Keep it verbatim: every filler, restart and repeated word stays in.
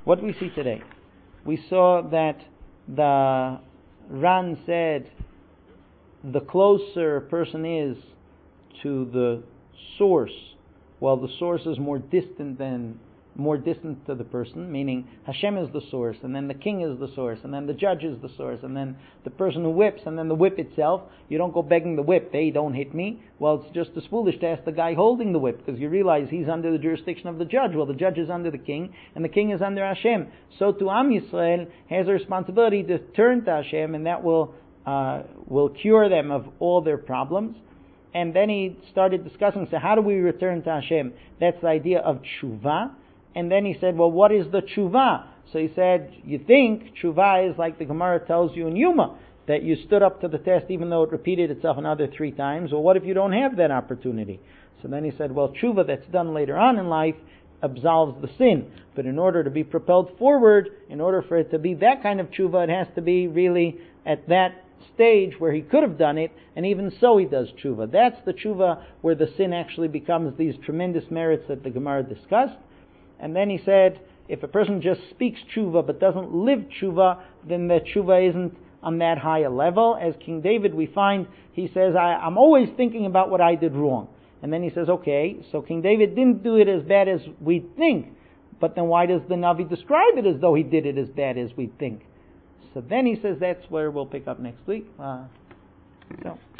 What do we see today? We saw that the Ran said the closer a person is to the source, well, the source is more distant than more distant to the person, meaning Hashem is the source, and then the king is the source, and then the judge is the source, and then the person who whips, and then the whip itself. You don't go begging the whip, hey, don't hit me. Well, it's just as foolish to ask the guy holding the whip, because you realize he's under the jurisdiction of the judge. Well, the judge is under the king, and the king is under Hashem. So to Am Yisrael has a responsibility to turn to Hashem, and that will uh, will cure them of all their problems. And then he started discussing, so how do we return to Hashem? That's the idea of tshuva. And then he said, well, what is the tshuva? So he said, you think tshuva is like the Gemara tells you in Yuma, that you stood up to the test even though it repeated itself another three times. Well, what if you don't have that opportunity? So then he said, well, tshuva that's done later on in life absolves the sin. But in order to be propelled forward, in order for it to be that kind of tshuva, it has to be really at that stage where he could have done it, and even so he does tshuva. That's the tshuva where the sin actually becomes these tremendous merits that the Gemara discussed. And then he said, if a person just speaks tshuva but doesn't live tshuva, then the tshuva isn't on that high a level. As King David, we find, he says, I, I'm always thinking about what I did wrong. And then he says, okay, so King David didn't do it as bad as we think, but then why does the Navi describe it as though he did it as bad as we think? So then he says that's where we'll pick up next week. Uh, so.